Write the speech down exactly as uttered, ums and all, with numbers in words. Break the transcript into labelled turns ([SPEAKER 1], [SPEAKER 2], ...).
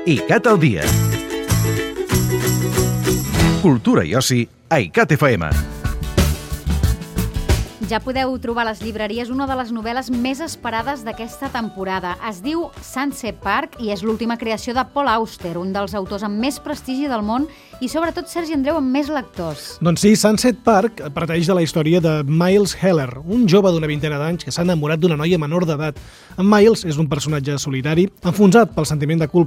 [SPEAKER 1] ICAT al dia. Cultura i oci a ICAT F M.
[SPEAKER 2] Ja podeu trobar a les llibreries una de les novel·les més esperades d'aquesta temporada. Es diu Sunset Park i és l'última creació de Paul Auster, un dels autors amb més prestigi del món i sobretot Sergi Andreu amb més lectors.
[SPEAKER 3] Doncs sí, Sunset Park parteix de la història de Miles Heller, un jove d'una vintena d'anys que s'ha enamorat d'una noia menor d'edat. En Miles és un personatge solitari, enfonsat pel sentiment de culpa